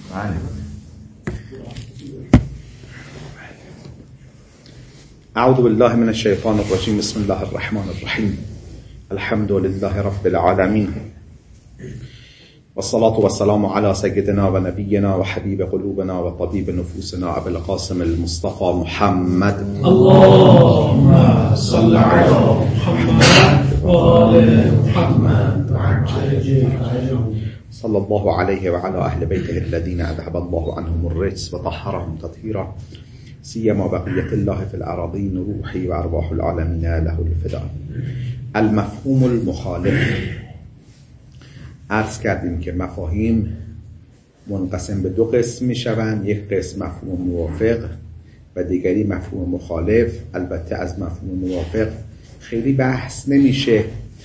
اعوذ بالله من الشیطان الرجیم. بسم الله الرحمن الرحیم. الحمد لله رب العالمین والصلاة والسلام على سيدنا ونبينا وحبيب قلوبنا وطبيب نفوسنا أبي القاسم المصطفى محمد. اللهم صل على محمد وآل محمد صلى الله عليه وعلى أهل بيته الذين أذهب الله عنهم الرجس وطهرهم تطهيرا سيما بقية الله في الأراضين روحي وأرواح العالمين له الفداء. المفهوم المخالف. عرض کردیم که مفاهیم منقسم به دو قسم می شوند. یک قسم مفهوم موافق و دیگری مفهوم مخالف. البته از مفهوم موافق خیلی بحث نمیشه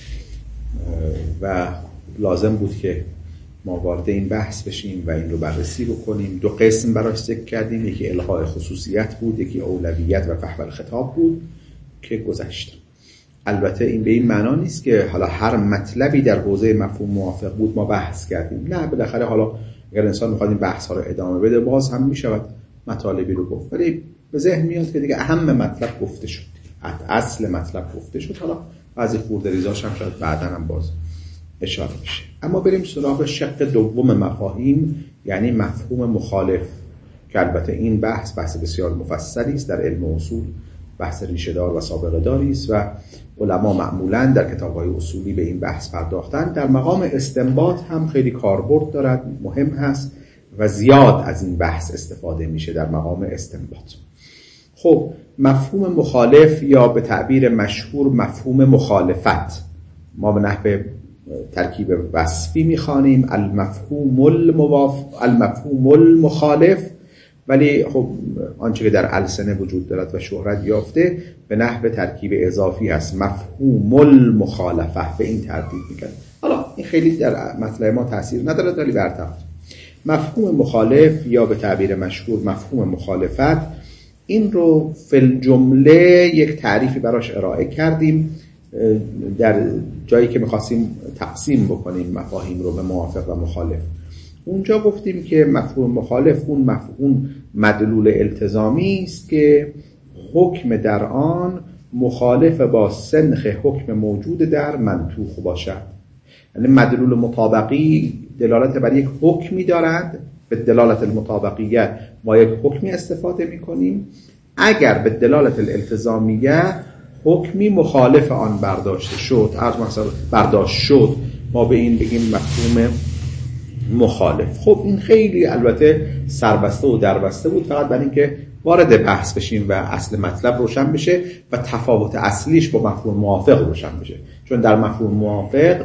و لازم بود که ما وارد این بحث بشیم و این رو بررسی بکنیم. دو قسم براش ذکر کردیم، یکی الغاء خصوصیت بود، یکی اولویت و فحوى الخطاب بود که گذشت. البته این به این معنا نیست که حالا هر مطلبی در حوزه مفهوم موافق بود ما بحث کردیم. نه، بالاخره حالا اگر انسان میخواد این بحث ها رو ادامه بده باز هم میشود مطالبی رو گفت، ولی به ذهن میاد که دیگه اهم مطلب گفته شد، اصل مطلب گفته شد. حالا بعضی خورده‌ریزاش هم شاید بعداً هم باز اشاره بشه. اما بریم سراغ شق دوم مفاهیم، یعنی مفهوم مخالف، که البته این بحث بسیار مفصلی است، در علم اصول بحث ریشه دار و سابقه داری است و علما معمولاً در کتاب‌های اصولی به این بحث پرداختن. در مقام استنباط هم خیلی کاربرد دارد، مهم هست و زیاد از این بحث استفاده میشه در مقام استنباط. خب مفهوم مخالف یا به تعبیر مشهور مفهوم مخالفت، ما به نحو ترکیب وصفی میخوانیم المفهوم المخالف، ولی خب آنچه که در السنه وجود دارد و شهرت یافته به نحو ترکیب اضافی هست، مفهوم المخالفه، به این ترتیب میگن. حالا این خیلی در مطلب ما تاثیر نداره، ولی برطرف مفهوم مخالف یا به تعبیر مشهور مفهوم مخالفت، این رو فی الجمله یک تعریفی براش ارائه کردیم در جایی که می‌خواستیم تقسیم بکنیم مفاهیم رو به موافق و مخالف. اونجا گفتیم که مفهوم مخالف اون مدلول التزامی است که حکم در آن مخالف با سنخ حکم موجود در منطوق باشد. یعنی مدلول مطابقی دلالت بر یک حکمی دارد، به دلالت المطابقیه ما یک حکمی استفاده می‌کنیم. اگر به دلالت الالتزامیه حکمی مخالف آن برداشت شد، ما به این بگیم مفهوم مخالف. خب این خیلی البته سربسته و دربسته بود، فقط برای اینکه وارد بحث بشیم و اصل مطلب روشن بشه و تفاوت اصلیش با مفهوم موافق روشن بشه. چون در مفهوم موافق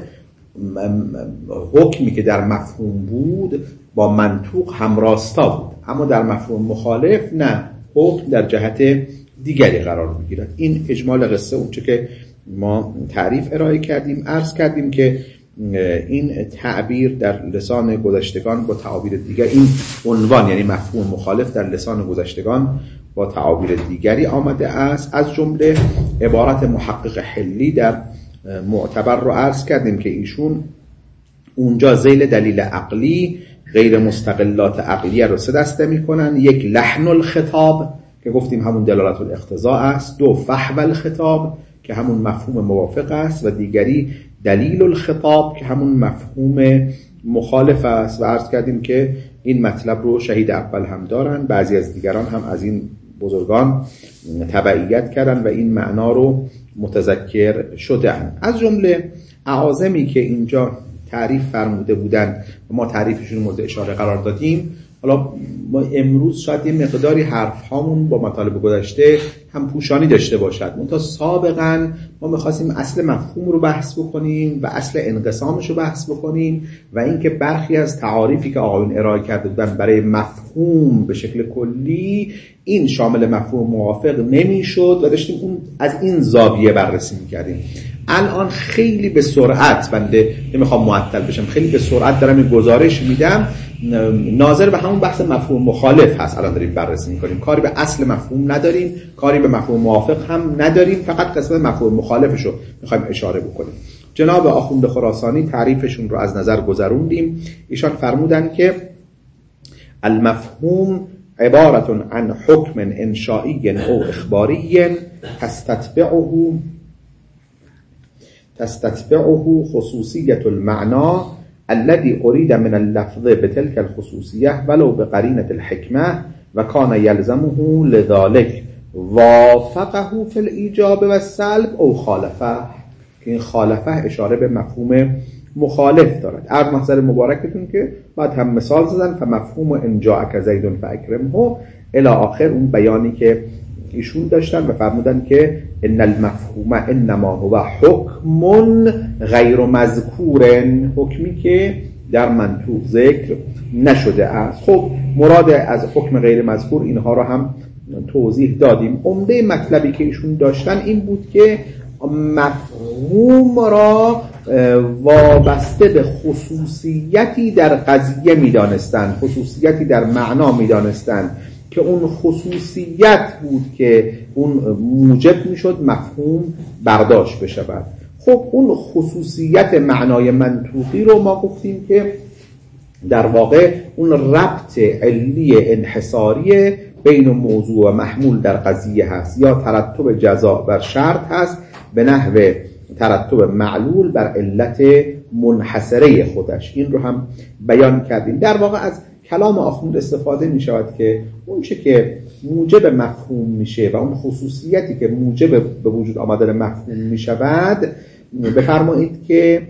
حکمی که در مفهوم بود با منطوق همراستا بود، اما در مفهوم مخالف نه، حکم در جهت دیگری قرار میگیرد. این اجمال قصه اونچه که ما تعریف ارائه کردیم. عرض کردیم که این تعبیر در لسان گذشتگان با تعابیر دیگر، این عنوان یعنی مفهوم مخالف در لسان گذشتگان با تعابیر دیگری آمده است. از جمله عبارت محقق حلی در معتبر رو عرض کردیم که ایشون اونجا ذیل دلیل عقلی غیر مستقلات عقلیه رو 3 دسته میکنن. یک لحن الخطاب که گفتیم همون دلالت الاقتضاء است، 2 فحوى الخطاب که همون مفهوم موافق است و دیگری دلیل الخطاب که همون مفهوم مخالف است. و عرض کردیم که این مطلب رو شهید اول هم دارن، بعضی از دیگران هم از این بزرگان تبعیت کردن و این معنا رو متذکر شدن. از جمله اعاظمی که اینجا تعریف فرموده بودن و ما تعریفشون مورد اشاره قرار دادیم، حالا ما امروز شاید یه مقداری حرف هامون با مطالب گذشته هم پوشانی داشته باشد، منتها سابقا ما می‌خواستیم اصل مفهوم رو بحث بکنیم و اصل انقسامش رو بحث بکنیم و اینکه برخی از تعاریفی که آقایون ارائه کرده بودن برای مفهوم به شکل کلی این شامل مفهوم موافق نمیشد و داشتیم اون از این زاویه بررسی می‌کردیم. الان خیلی به سرعت، بنده نمیخوام معطل بشم، خیلی به سرعت دارم این گزارش میدم، ناظر به همون بحث مفهوم مخالف هست. الان داریم بررسی میکنیم، کاری به اصل مفهوم نداریم، کاری به مفهوم موافق هم نداریم، فقط قسمت مفهوم مخالفش رو میخوایم اشاره بکنیم. جناب آخوند خراسانی تعریفشون رو از نظر گذروندیم. ایشان فرمودن که المفهوم عبارة عن حكم انشائي او اخباری تستتبعه خصوصية المعنى الذي أريد من اللفظ بتلك الخصوصية ولو بقرينة الحكمة وكان يلزمه لذلك وافقه في الإيجاب والسلب او خالفه. که این خالفه اشاره به مفهوم مخالف دارد. از محضر مبارکتون که بعد هم مثال زدن فمفهوم ان جاءک زید فاکرمه الی آخر، اون بیانی که ایشون داشتن و فرمودن که ان المفهوم انما هو حکم غیر مذکور، حکمی که در منطوق ذکر نشده است. خب مراد از حکم غیر مذکور اینها رو هم توضیح دادیم. عمده مطلبی که ایشون داشتن این بود که مفهوم را وابسته به خصوصیتی در قضیه می‌دانستند، خصوصیتی در معنا می‌دانستند که اون خصوصیت بود که اون موجب میشد مفهوم برداشت بشود. خب اون خصوصیت معنای منطوقی رو ما گفتیم که در واقع اون ربط علی انحصاری بین موضوع و محمول در قضیه هست، یا ترتب جزاء بر شرط هست به نحو ترتب معلول بر علت منحصره خودش. این رو هم بیان کردیم. در واقع از کلام آخوند استفاده می شود که اون چه که موجب مفهوم میشه و اون خصوصیتی که موجب به وجود آمدن مفهوم می شود، بفرمایید که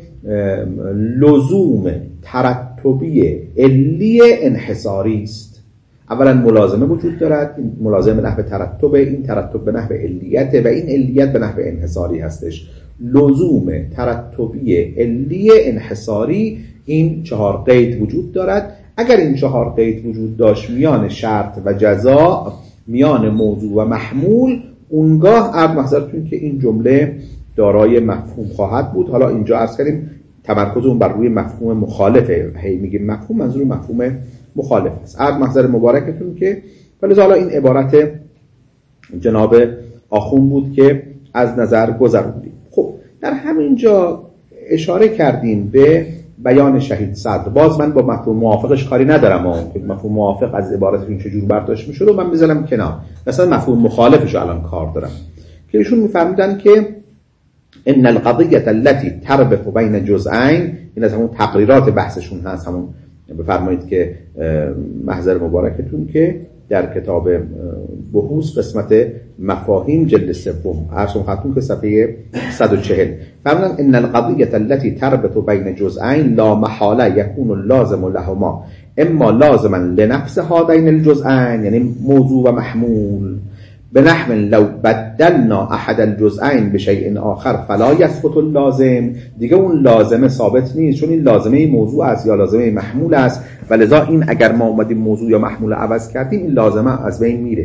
لزوم ترتبی علی انحصاری است. اولا ملازمه وجود دارد، این ملازمه به نحو ترتب، این ترتب به نحو علیت و این علیت به نحو انحصاری هستش. لزوم ترتبی علی انحصاری، این 4 قید وجود دارد. اگر این 4 قید وجود داشت میان شرط و جزاء، میان موضوع و محمول، اونگاه عرض محضرتون که این جمله دارای مفهوم خواهد بود. حالا اینجا عرض کردیم تمرکز اون بر روی مفهوم مخالفه، هی میگیم مفهوم منظور مفهوم مخالف است. عرض محضر مبارکتون که ولی حالا این عبارت جناب آخوند بود که از نظر گذروندیم. خب در همین جا اشاره کردیم به بیان شهید صدر. باز من با مفهوم موافقش کاری ندارم، که مفهوم موافق از عبارتشون چجور برداشت میشد و من بذارم کنار. مثلا مفهوم مخالفش الان کار دارم که ایشون میفرمودن که ان القضیه التي تربط بین جزئین، این از همون تقریرات بحثشون هست، همون بفرمایید که محضر مبارکتون که در کتاب بحوث قسمت مفاهیم جلد 3 ارسم خطون که صفحه 140 فرمودن ان القضیه التي تربط بین جزئین لا محاله یکون اللازم لهما اما لازما لنفس هذین الجزئین، یعنی موضوع و محمول، بنحو لو بدلنا احد الجزئین بشیء آخر فلا یثبت اللازم. دیگه اون لازمه ثابت نیست، چون این لازمه موضوع است یا لازمه محمول است و لذا این اگر ما اومدیم موضوع یا محمول عوض کردیم این لازمه از بین میره.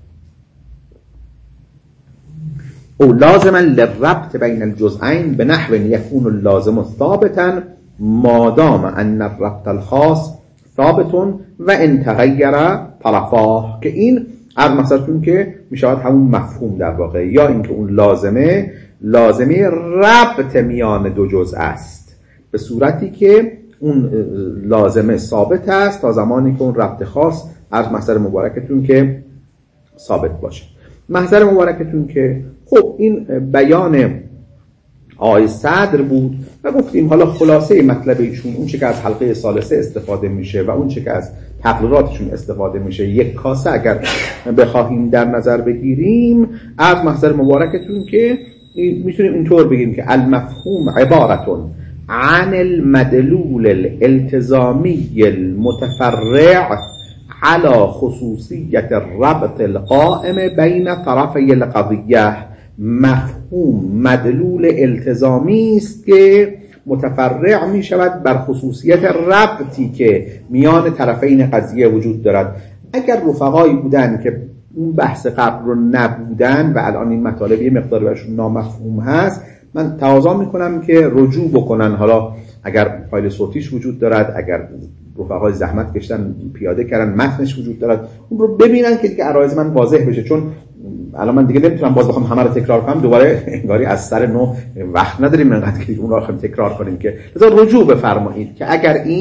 او لازما للربط بین الجزئین بنحو یکون اللازم ثابتا ما دام ان الربط الخاص ثابت و ان تغیر طرفاه، که این عرض مثلتون که میشود همون مفهوم در واقع، یا اینکه اون لازمه ربط میان دو جزء است به صورتی که اون لازمه ثابت است تا زمانی که اون ربط خاص عرض محضر مبارکتون که ثابت باشه. محضر مبارکتون که خب این بیان آقای صدر بود و گفتیم حالا خلاصه مطلب ایشون اون چه که از حلقه ثالثه استفاده میشه و اون چه که از تقریراتشون استفاده میشه یک کاسه اگر بخواهیم در نظر بگیریم، از محضر مبارکتون که میتونیم اینطور بگیم که المفهوم عبارتون عن المدلول الالتزامی المتفرع على خصوصیت الربط القائم بین طرفی القضیه. مفهوم مدلول التزامی است که متفرع می شود بر خصوصیت ربطی که میان طرفین قضیه وجود دارد. اگر رفقایی بودن که اون بحث قبل رو نبودن و الان این مطالب یه مقدار برشون نامفهوم هست، من تقاضا میکنم که رجوع بکنن. حالا اگر فایل صوتیش وجود دارد، اگر رفقای زحمت کشتن پیاده کردن متنش وجود دارد، اون رو ببینن که دیگه عرایض من واضح بشه، چون الان من دیگه نمیتونم باز بخوام همه رو تکرار کنم، دوباره انگاری از سر نو وقت نداریم انقدر که اون رو تکرار کنیم، که لذا رجوع بفرمایید که اگر این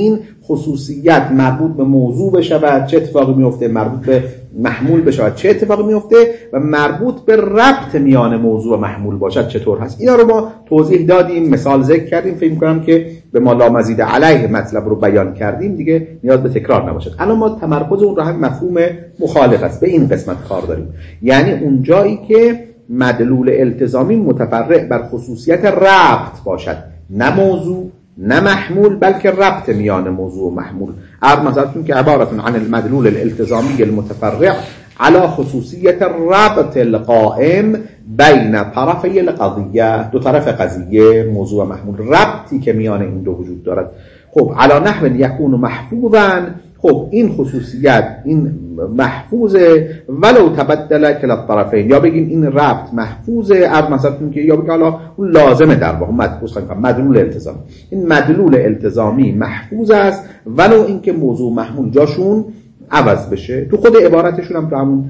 خصوصیت مربوط به موضوع بشود چه اتفاقی میفته، مربوط به محمول بشود چه اتفاقی میفته و مربوط به ربط میان موضوع و محمول باشد چطور هست. اینا رو ما توضیح دادیم، مثال ذکر کردیم، فکر می‌کنم که به ما لا مزید علیه مطلب رو بیان کردیم، دیگه نیاز به تکرار نباشد. الان ما تمرکز اون رو هم مفهوم مخالف است، به این قسمت کار داریم، یعنی اون جایی که مدلول التزامی متفرع بر خصوصیت ربط باشد، نه موضوع نه محمول، بلکه ربط میان موضوع و محمول. مثلا که عبارت عن المدلول الالتزامی المتفرع على خصوصیت ربط القائم بین طرفی القضیه، دو طرف قضیه موضوع و محمول، ربطی که میان این دو وجود دارد. خب علی نحو یکون محفوظا، خب این خصوصیت این محفوظه ولو تبدل کلا الطرفین، یا بگیم این ربط محفوظه مثلا که، یا بگیم حالا اون لازمه در واقع مدلول التزامی، این مدلول التزامی محفوظ است ولو اینکه موضوع محمول جاشون عوض بشه. تو خود عبارتشون هم تو همون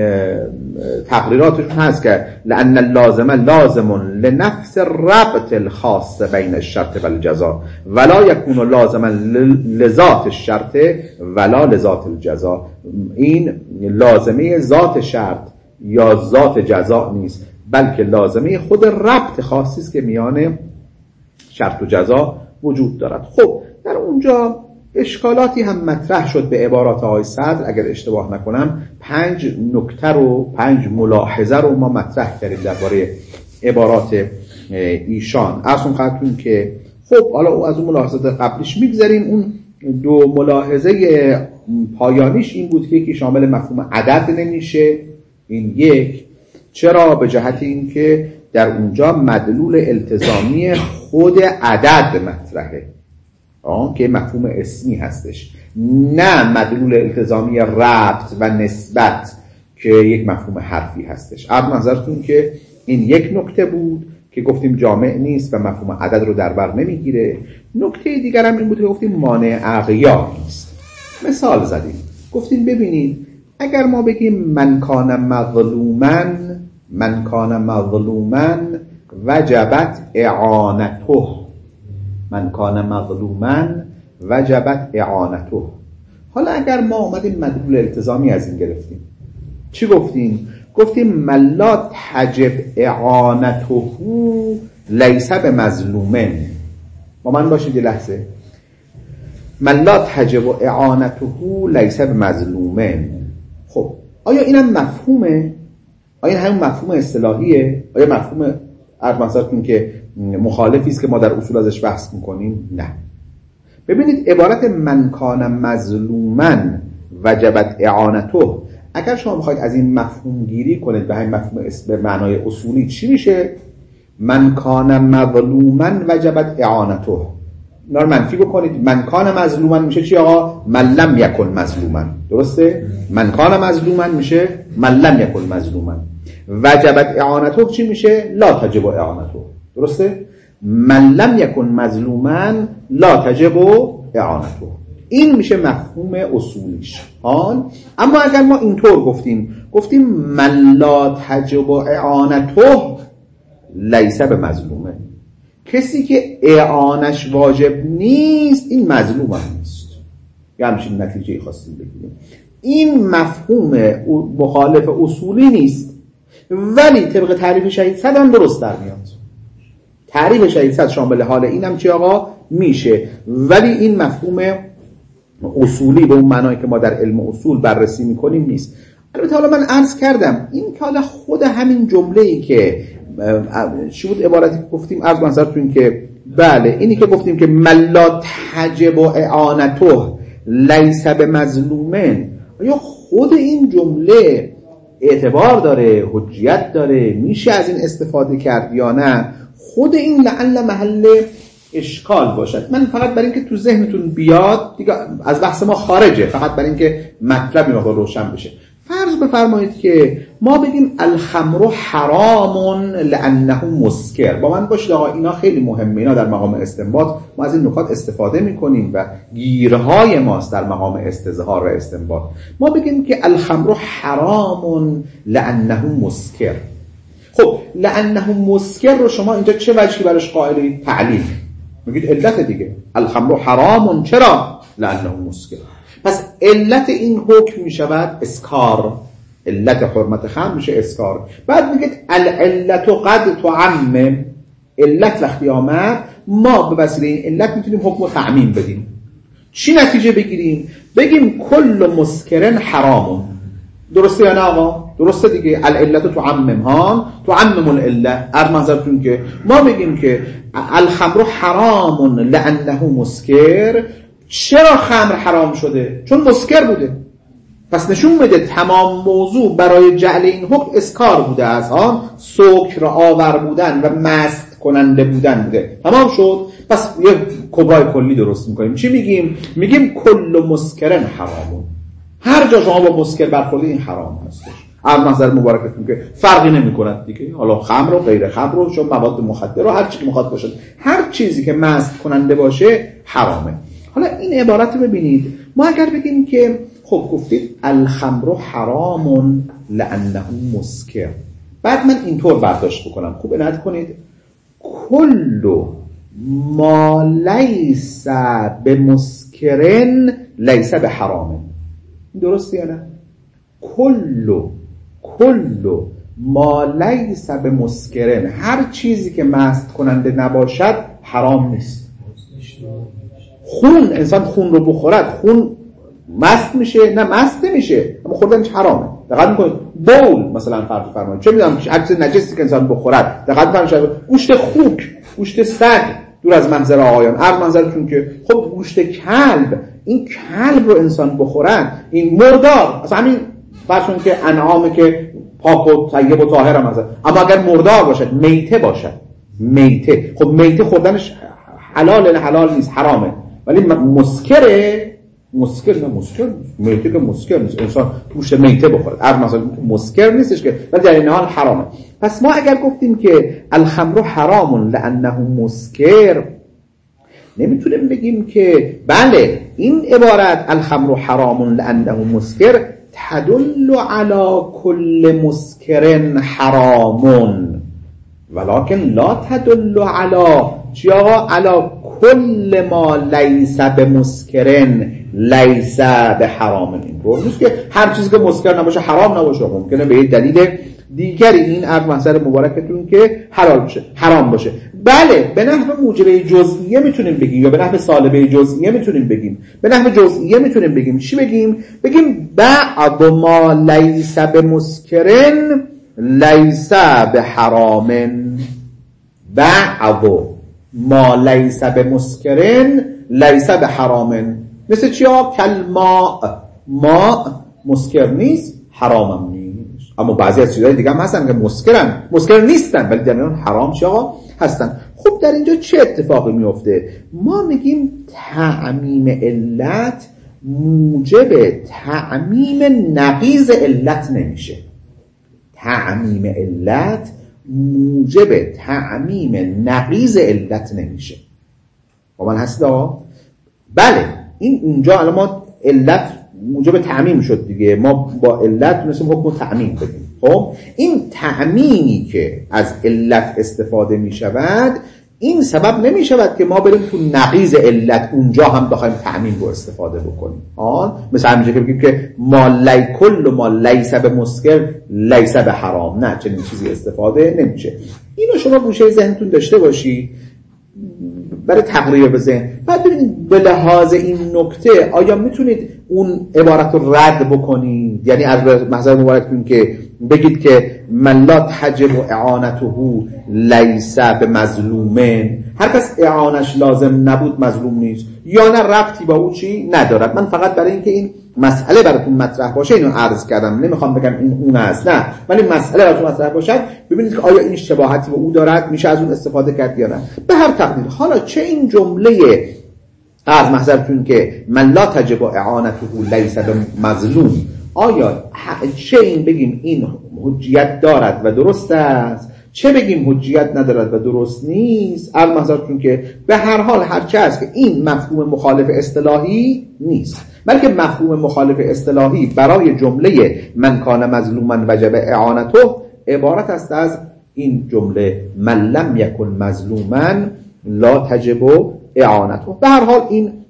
تقریراتشون هست که لأن اللازم لازم لنفس ربط الخاص بین الشرط و الجزاء ولا يكون لازما لذات الشرط ولا لذات الجزاء. این لازمه ذات شرط یا ذات جزاء نیست، بلکه لازمه خود ربط خاصی است که میان شرط و جزاء وجود دارد. خب در اونجا اشکالاتی هم مطرح شد به عبارات آقای صدر، اگر اشتباه نکنم 5 نکته رو 5 ملاحظه رو ما مطرح کردیم درباره عبارات ایشان. اصلا خاطرون که خب حالا از اون ملاحظات قبلیش میگذاریم. اون 2 ملاحظه پایانیش این بود که یکی شامل مفهوم عدد نمیشه، این یک، چرا؟ به جهت این که در اونجا مدلول التزامی خود عدد مطرحه که مفهوم اسمی هستش، نه مدلول التزامی ربط و نسبت که یک مفهوم حرفی هستش. عرض نظرتون که این یک نکته بود که گفتیم جامع نیست و مفهوم عدد رو در بر نمیگیره. نکته دیگر هم این بود که گفتیم مانع اغیار نیست. مثال زدیم، گفتیم ببینید اگر ما بگیم من کان مظلوما وجبت اعانته، من کان مظلوما وجبت اعانته. حالا اگر ما اومدیم مدلول التزامی از این گرفتیم، چی گفتیم؟ گفتیم من لا تجب اعانته لیس بمظلومن. با من باشید یه لحظه. من لا تجب اعانته لیس بمظلومن. خب آیا اینم مفهومه؟ آیا همون مفهوم اصطلاحیه؟ آیا مفهوم مثلا که مخالفی است که ما در اصول ازش بحث میکنیم؟ نه. ببینید عبارت من کان مظلوما وجبت اعانته، اگر شما بخواید از این مفهوم گیری کنید به همین مفهوم به معنای اصولی چی میشه؟ من کان مظلوما وجبت اعانته. اینا رو منفی بکنید، من کان مظلوما میشه چی آقا؟ من لم یکن مظلوما. درسته؟ من کان مظلوما میشه من لم یکن مظلوما. وجبت اعانته چی میشه؟ لا تجب اعانته. درسته؟ من لم یکن مظلوما لا تجب اعانته. این میشه مفهوم اصولیش. اما اگر ما اینطور گفتیم من لا تجب اعانته لیس بمظلومه، کسی که اعانش واجب نیست این مظلوم هم نیست. یا همچین نتیجه خواستیم بگیریم. این مفهوم مخالف اصولی نیست، ولی طبق تعریف شهید صد هم درست در میاد. تعریف شهید صد شامل حال اینم چی آقا؟ میشه، ولی این مفهوم اصولی به اون معنایی که ما در علم اصول بررسی میکنیم نیست. البته حالا من عرض کردم این که حالا خود همین جمله‌ای که چی بود عبارتی که گفتیم عرض منظرتون که بله اینی که گفتیم که ملا تجب اعانته لیس بمظلومن، یا خود این جمله اعتبار داره، حجیت داره، میشه از این استفاده کرد یا نه؟ خود این لعل محل اشکال باشد. من فقط برای اینکه تو ذهنتون بیاد دیگه از بحث ما خارجه، فقط برای اینکه مطلبی ما روشن بشه. فرض بفرمایید که ما بگیم الخمر حرام لانه مسکر. با من باشید آقا اینا خیلی مهمه، اینا در مقام استنباط ما از این نکات استفاده میکنیم و گیرهای ماست در مقام استظهار و استنباط. ما بگیم که الخمر حرام لانه مسکر. خب لانه مسکر رو شما اینجا چه وجهی براش قائلید؟ تعلیل. میگید علت دیگه. الخمر حرام چرا؟ لانه مسکر. پس علت این حکم می شود اسکار، علت حرمت خمر میشه اسکار. بعد میگه العلت قد تعمم، علت وقتی آمد ما به وسیله این علت میتونیم حکم و تعمیم بدیم. چی نتیجه بگیریم؟ بگیم کل مسکرن حرامون. درسته یا نه آقا؟ درسته دیگه. العلت تعمم ها، تعمم العله. ارمزتون که ما بگیم که الخمر حرام لانه مسکر. چرا خمر حرام شده؟ چون مسکر بوده. پس نشون میده تمام موضوع برای جعل این حکم اسکار بوده، از آن سکر آور بودن و مست کننده بودن بوده. تمام شد. پس یه کبرای کلی درست میکنیم. چی میگیم؟ میگیم کل مسکرن حرامون. هر جا شما با مسکر برخوردید این حرام هستش. از نظر مبارکتون که فرقی نمی‌کند دیگه، حالا خمر و غیر خمر و چون مواد مخدر و هر چی که میخواد باشه، هر چیزی که مست کننده باشه حرامه. حالا این عبارت رو ببینید. ما اگر بگیم که خب گفتید الخمر حرام لانه مسکر، بعد من اینطور برداشت بکنم، خوب عنایت کنید، کل ما لیس بمسکرن لیس بحرام. درسته یا نه؟ کل ما لیس بمسکرن، هر چیزی که مست کننده نباشد حرام نیست. خون، انسان خون رو بخورد، خون مست میشه؟ نه مست نمیشه، اما خوردنش حرامه. دقت میکنید بول مثلا فرض فرمایید، چه میدونم هر چیز نجسی که انسان بخورد، دقت میکنید گوشت خوک، گوشت سگ، دور از محضر آقایان، هر منظرتون که خب گوشت کلب، این کلب رو انسان بخورد، این مردار، اصلا همین فرضون که انعامه که پاک و طیب و طاهر هم هست، اما اگر مردار باشد، میته باشد، میته، خب میته خوردنش حلال نیست، حرامه. ولی مسکره، مسکر نه، مسکر نیست، میته که مسکر نیست، انسان گوشت میته بخورد، هر مثلا مسکر نیستش که، ولی در این حال حرامه. پس ما اگر گفتیم که الخمر حرام لانه مسکر، نمیتونیم بگیم که بله این عبارت الخمر حرام لانه مسکر تدل علی کل مسکر حرام ولکن لا تدل علی چی آقا؟ علی کل ما لیس بمسکرن لیس بحرام. این طور نیست که هر چیزی که مسکر نباشه حرام نباشه، ممکنه به دلیل دیگری این از محضر مبارکتون که حلال باشه، حرام باشه. بله به نحو موجبه جزئیه میتونیم بگیم، یا به نحو سالبه جزئیه میتونیم بگیم. به نحو جزئیه میتونیم بگیم چی بگیم؟ بگیم بعض ما لیس بمسکرن لیس بحرام. بعض ما لیس بمسکرن لیس بحرام. مثل چی ها؟ کلماء، ما مسکر نیست، حرامم نیست. اما بعضی از چیزهای دیگه هم هستن که مسکر نیستن ولی در میان حرام چی آقا هستن. خب در اینجا چه اتفاقی میفته؟ ما میگیم تعمیم علت موجب تعمیم نقیض علت نمیشه. تعمیم علت موجب تعمیم نقیض علت نمیشه. با من هست آقا؟ بله این اونجا الان ما علت موجب تعمیم شد دیگه، ما با علت تونستیم حکم تعمیم بدیم. خب این تعمیمی که از علت استفاده می شود، این سبب نمی شود که ما بریم تو نقیض علت اونجا هم بخوایم تعمیم رو استفاده بکنیم. مثل همینجا که بگیم که کل ما لیس بمسکر لیس بحرام، نه چنین چیزی استفاده نمیشه. اینو شما گوشه ذهنتون داشته باشی برای تقریر به ذهن. بعد ببینید به لحاظ این نکته آیا میتونید اون عبارت رو رد بکنید؟ یعنی از محضر مبارکتون که بگید که من لا تجب اعانته لیس بمظلومن، هر کس اعانش لازم نبود مظلوم نیست، یا نه ربطی با او چی ندارد. من فقط برای اینکه این مسئله براتون مطرح باشه اینو عرض کردم، نمیخوام بگم این اون است، نه، ولی مسئله براتون مطرح باشد ببینید که آیا این شباهتی به او دارد، میشه از اون استفاده کرد یا نه. به هر تقدیر حالا چه این جمله از محضرتون که من لا تجب اعانته لیس بمظلوم، آیا چه این بگیم این حجیت دارد و درست است، چه بگیم حجیت ندارد و درست نیست؟ از محضرتون که به هر حال هرچه است که این مفهوم مخالف اصطلاحی نیست، بلکه مفهوم مخالف اصطلاحی برای جمله من کان مظلوما وجب اعانته عبارت است از این جمله من لم یکن مظلوما لا تجب اعانته. به هر حال این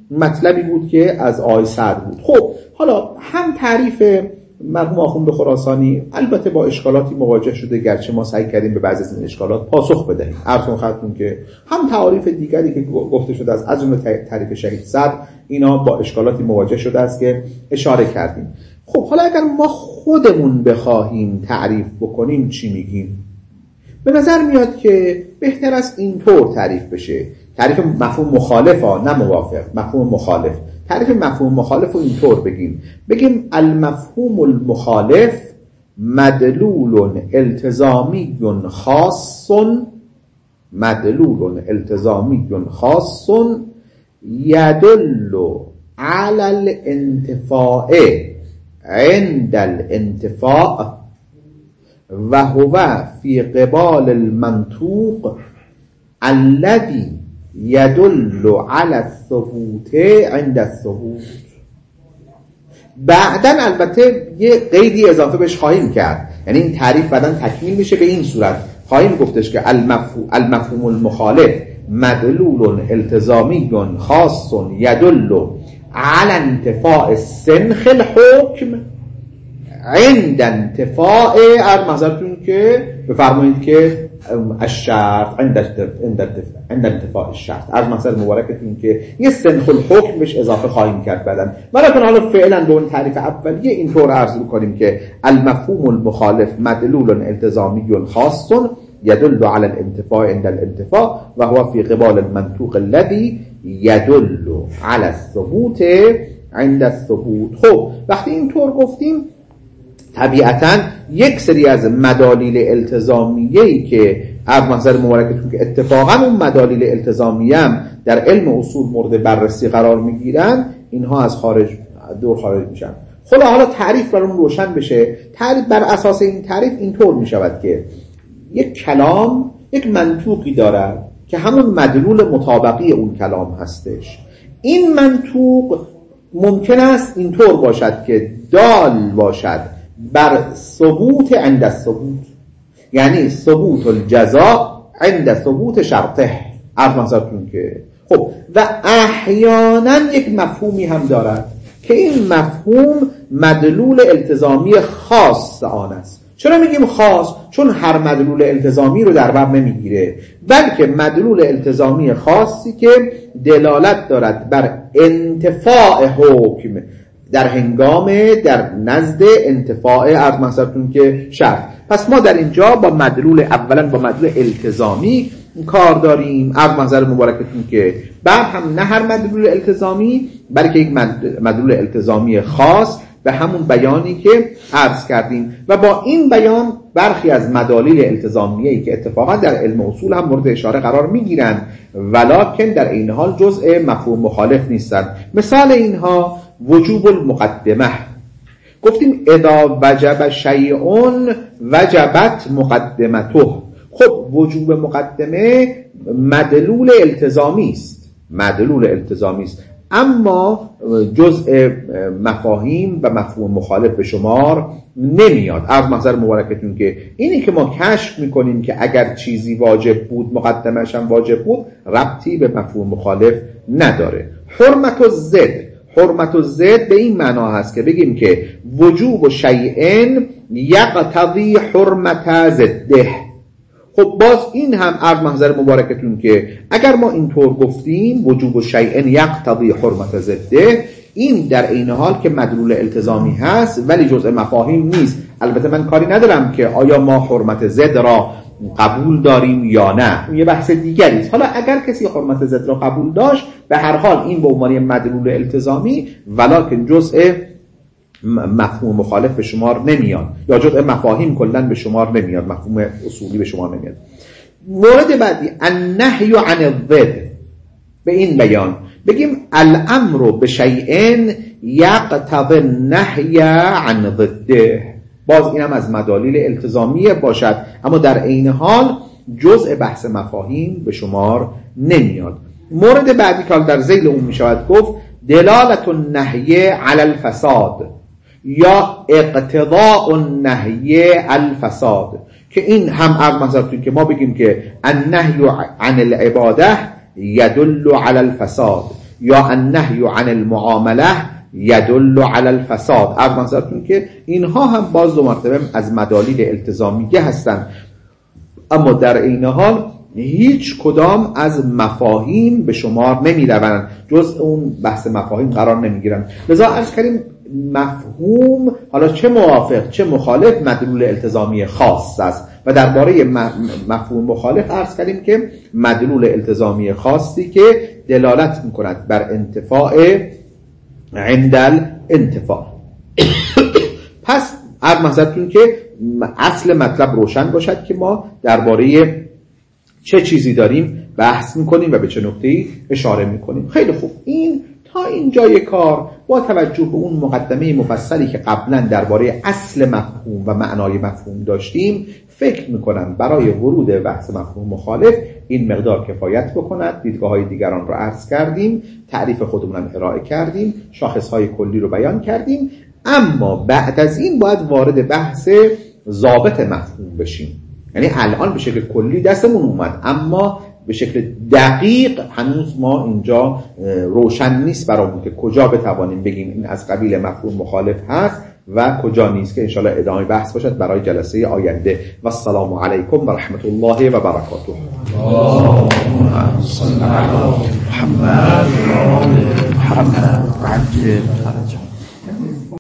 مطلبی بود که از آقای سعد بود. خب حالا هم تعریف مرحوم آخوند خراسانی البته با اشکالاتی مواجه شده، گرچه ما سعی کردیم به بعضی از این اشکالات پاسخ بدهیم. عرض خدمتتون که هم تعاریف دیگری که گفته شده از جمله تعریف شهید سعد، اینا با اشکالاتی مواجه شده است که اشاره کردیم. خب حالا اگر ما خودمون بخواهیم تعریف بکنیم چی میگیم؟ به نظر میاد که بهتر است اینطور تعریف بشه. تعریف مفهوم مخالف نه موافق، مفهوم مخالف. تعریف مفهوم مخالف رو اینطور بگیم المفهوم المخالف مدلول التزامی خاص، مدلول التزامی خاص يدل على الانتفاع عند الانتفاع وهو في قبال المنطوق الذي يدل على الثبوت عند الثبوت. بعداً البته یه قیدی اضافه بهش خواهیم کرد، یعنی این تعریف بعداً تکمیل میشه به این صورت. خواهیم گفتش که المفهوم المخالف مدلول التزامی خاص يدل على انتفاع سنخ الحكم عند انتفاع معذرتون که بفرمایید که الشرط عند انتفاع الشرط. از مثلا مبارکتون که یه سنخ الحکم بهش اضافه خواهیم کرد بعداً. ولکن حالا فعلا به اون تعریف اولیه اینطور عرض کنیم که المفهوم المخالف مدلول التزامی خاص يدل على الانتفاع عند الانتفاع وهو في قبال المنطوق الذي يدل على الثبوت عند الثبوت. خب وقتی اینطور گفتیم طبیعتاً یک سری از مدالیل التزامیه‌ای که از منظر مبارکتون که اتفاقاً اون مدالیل التزامیه هم در علم اصول مورد بررسی قرار میگیرن، اینها از خارج میشن. حالا تعریف برامون روشن بشه. تعریف بر اساس این تعریف اینطور میشود که یک کلام یک منطوقی دارد که همون مدلول مطابقی اون کلام هستش. این منطوق ممکن است اینطور باشد که دال باشد بر ثبوت عند الثبوت، یعنی ثبوت الجزاء عند ثبوت شرطه. عرض منظورتون که خب و احیانا یک مفهومی هم دارد که این مفهوم مدلول التزامی خاص آن است. چرا میگیم خاص؟ چون هر مدلول التزامی رو در بر نمیگیره، بلکه مدلول التزامی خاصی که دلالت دارد بر انتفاع حکم در نزد انتفاع از منصبتون که شرط. پس ما در اینجا با مدلول اولا با مدلول التزامی کار داریم. از منظر مبارکتون که بعد هم نه هر مدلول التزامی بلکه یک مدلول التزامی خاص به همون بیانی که عرض کردیم و با این بیان برخی از مدالیل التزامیه‌ای که اتفاقا در علم اصول هم مورد اشاره قرار میگیرن ولکن در این حال جزء مفهوم مخالف نیستند. مثال اینها وجوب المقدمه. گفتیم اذا وجب شیء وجبت مقدمته. خب وجوب مقدمه مدلول التزامی است، اما جزء مفاهیم و مفهوم مخالف به شمار نمیاد. از منظر مبارکتون که اینی که ما کشف میکنیم که اگر چیزی واجب بود مقدمش هم واجب بود ربطی به مفهوم مخالف نداره. حرمت الزد به این معنا هست که بگیم که وجوب شیء یقتضی حرمت زده. خب باز این هم از منظر مبارکتون که اگر ما اینطور گفتیم وجوب شیء یقتضی حرمت زده، این در این حال که مدلول التزامی هست ولی جزء مفاهیم نیست. البته من کاری ندارم که آیا ما حرمت زد را قبول داریم یا نه، این یه بحث دیگری است. حالا اگر کسی حرمت زد را قبول داشت به هر حال این به عنوان مدلول التزامی ولکن جزء مفهوم مخالف به شمار نمیاد یا جزء مفاهیم کلن به شمار نمیاد، مفهوم اصولی به شمار نمیاد. مورد بعدی النهی عن الضد. به این بیان بگیم الامر بشیء یقتضی النهی عن ضده. باز این هم از مدالیل التزامیه باشد اما در عین حال جزء بحث مفاهیم به شمار نمیاد. مورد بعدی که در ذیل اون میشود گفت دلالت النهی علی الفساد یا اقتضاء النهی الفساد، که این هم از منظورتون که ما بگیم که النهی عن العباده یدل علی الفساد، یا النهی عن المعامله یدل علی الفساد. از منظورتون که اینها هم باز دو مرتبه از مدالیل التزامیه هستند، اما در این حال هیچ کدام از مفاهیم به شمار نمی روند، جز اون بحث مفاهیم قرار نمی گیرند. لذا عرض کردیم مفهوم حالا چه موافق چه مخالف مدلول التزامی خاص است و درباره مفهوم مخالف عرض کردیم که مدلول التزامی خاصی که دلالت می کند بر انتفاع عند الانتفاع. پس از محضرتون که اصل مطلب روشن باشد که ما درباره چه چیزی داریم بحث میکنیم و به چه نکته‌ای اشاره میکنیم. خیلی خوب، این تا اینجای کار با توجه به اون مقدمه مفصلی که قبلا درباره اصل مفهوم و معنای مفهوم داشتیم، فکر میکنم برای ورود بحث مفهوم مخالف این مقدار کفایت بکند. دیدگاه‌های دیگران رو عرض کردیم، تعریف خودمون ارائه کردیم، شاخص‌های کلی رو بیان کردیم، اما بعد از این باید وارد بحث ضابط مفهوم بشیم. یعنی الان به شکل کلی دستمون اومد، اما به شکل دقیق هنوز ما اینجا روشن نیست برامون که کجا بتوانیم بگیم این از قبیل مفهوم مخالف هست و کجا نیست، که انشاءالله ادامه بحث باشد برای جلسه آینده. و السلام علیکم و رحمت الله و برکاته. اللهم صل علی محمد و آل محمد.